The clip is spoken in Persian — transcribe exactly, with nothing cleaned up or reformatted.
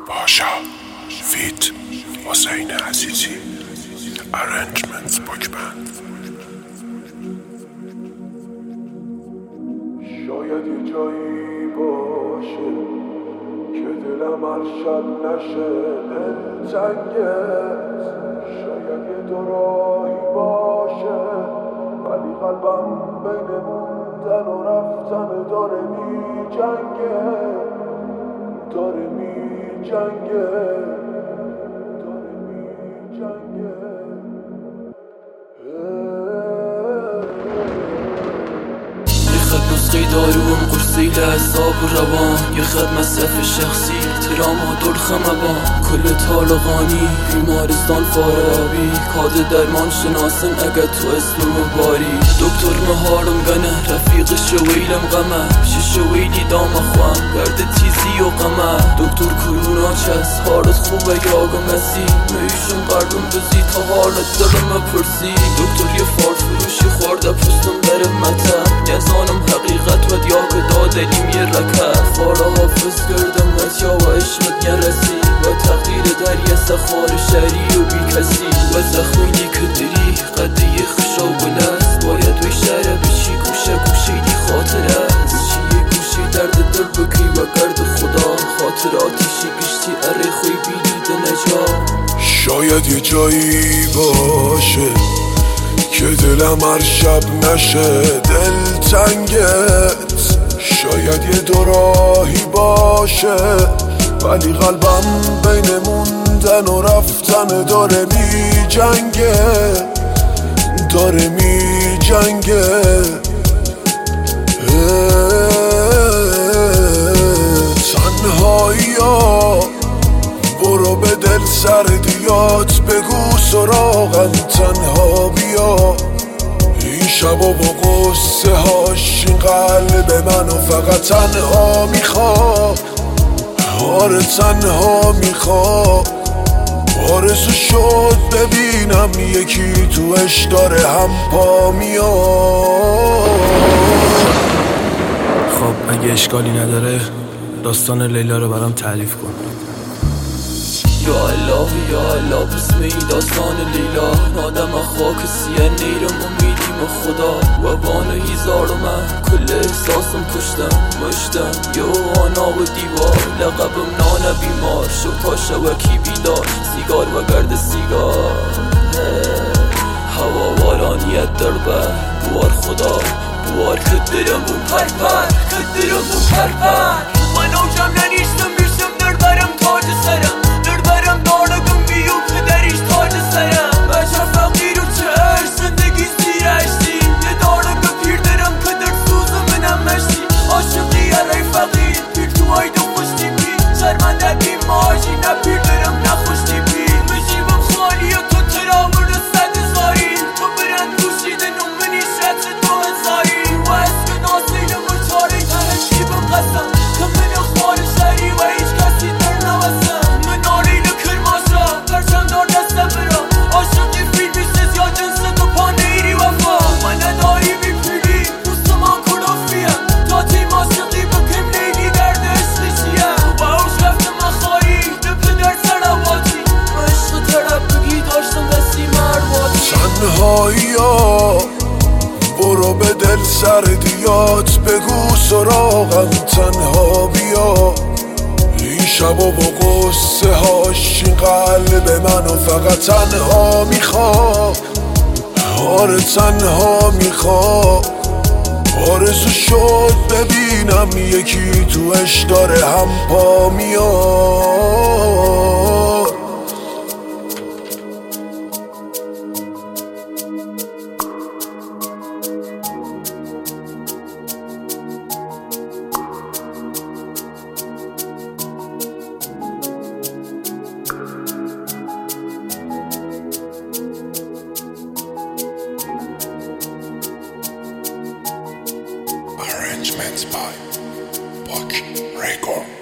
پاشا فیت حسین عزیزی ارنجمنتس بکبند. شاید یه جایی باشه که دلم هر شب نشه دلتنگت، شاید یه دو راهی باشه ولی قلبم بین موندن و رفتن داره می جنگه داره می جنگه داره می جنگه. نسخه داروم قرصی لحظاب و روان، یه خط مصرف شخصی تراما دلخم ابان. کل طالقانی بیمارستان فارابی کاد درمان شناسن اگه تو اسم مباری. دکتر مهارم گنه رفیق شویلم غمه شش شویلی دام خوام گرد تیزی و غمه. دکتر کرونا چست حالت خوبه یاگ مسی میشون قربم بزی تا حالت دارم پرسی. دکتر یه فارد فروشی خورده پستم بره متن نزانم حقیقت و دیاک دادلیم یه رکت. فارا حافظ کردم وزیا و عشقت نرسی و تقدیر در یه سخار شری و بی کسی و زخمینی که دری قده یه خشا و بلست باید وی شهره بشی گوشه گوشه دی خاطر است چی یه گوشه درد دل بکی و گرد خدا خاطراتیشی گشتی اره خوی بیدید نجا. شاید یه جایی باشه که دلم هر شب نشه دلتنگت، شاید یه دو راهی باشه ولی قلبم بین موندن و رفتن داره می جنگه داره می جنگه. تنهایی ها برو به دل سردیات بگو سراغم تنها بیا. این شب و با قصه هاش این قلب منو فقط تنها میخوا، آره تنها میخوا. آرزو شد ببینم یکی توش داره هم پا میاد. خب اگه اشکالی نداره داستان لیلا رو برام تعریف کن. یا الله یا الله بسم ای داستان لیلا. نادم خاک سیه نیرم امیدیم خدا و وان هیزار و من کل احساسم کشتم مشتم یا آنا و دیوار. لقبم نان بیمار شو تا شوکی بیدار سیگار و گرد سیگار. هوا وارانیت در بر بوار خدا بوار کدرم بوم پر پر کدرم بوم پر پر. من اوجم ننیشتم بیشتم در برم تاج سرم در برم دارگم بیو پدریش تاج سرم. بچه فقیر و چهر زندگی زیر اشتی یه دارم به پیر درم کدر سوزم منم مشتی. عاشقی ارای فقیر پیر تو آیدو خوشتی پی شرمنده بی ماجی نه پیر درم نخوشتی پی. مجیبم خالی و تو ترامر صد زاری تو برن دوشیده نومنی شد تو هزاری و اسک ناسیلم و چاره تهشیبم قسم که من خوار شری و هیچ کسی در نوستم. من آلیل کرماشا پرچم دار دستم برا عاشقی فیلمی سز یا جنس تو پا نیری وفا. من نداری بی پیلی دوستمان کلوفیم تا تیم عاشقی بکم لیلی درد عشقی چیه. با اوش رفتم اخاری نپدر سرواتی عشق طرف بگی داشتم بسی مرواتی. تنهایی ها برو به دل سردیات بگو سراغم تنها بیا. این شب و با قصه هاش این قلب منو فقط تنها میخوا، آره تنها میخوا. آرزو شد ببینم یکی توش داره هم پا میاد. Arrangements by Buck Record.